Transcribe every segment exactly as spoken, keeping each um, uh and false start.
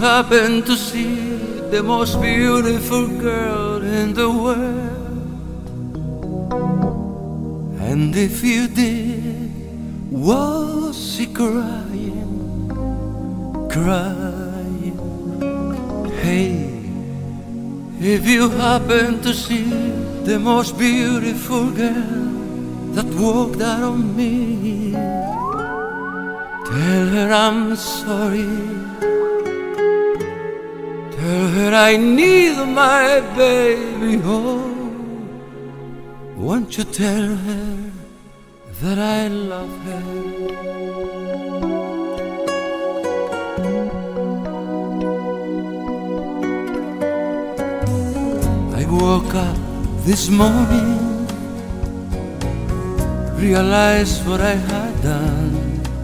happen to see the most beautiful girl in the world, and if you did, was she crying, crying? Hey, if you happen to see the most beautiful girl that walked out on me, tell her I'm sorry. Tell her I need my baby home. Won't you tell her that I love her? I woke up this morning, realized what I had done.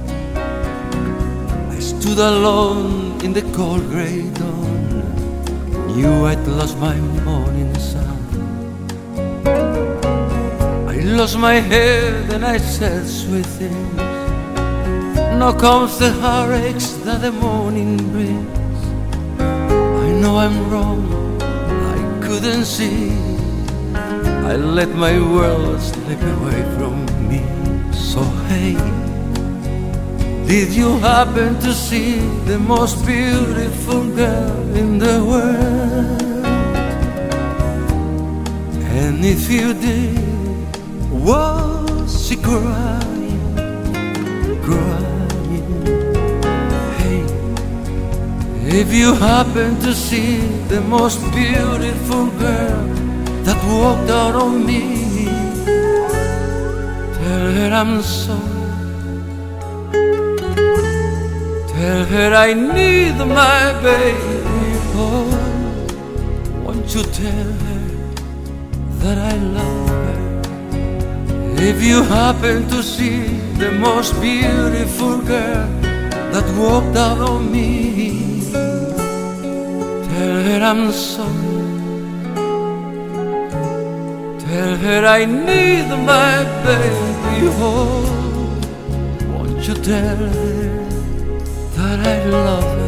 I stood alone in the cold grey dawn, knew I'd lost my morning sun. I lost my head and I said sweet things. Now comes the heartaches that the morning brings. I know I'm wrong, I couldn't see. I let my world slip away from me. So hey, did you happen to see the most beautiful girl in the world? And if you did, was she crying, crying? Hey, if you happen to see the most beautiful girl that walked out on me, tell her I'm sorry. Tell her I need my baby home. Won't you tell her that I love her? If you happen to see the most beautiful girl that walked out on me, tell her I'm sorry. Tell her I need my baby home. Won't you tell her that I love her?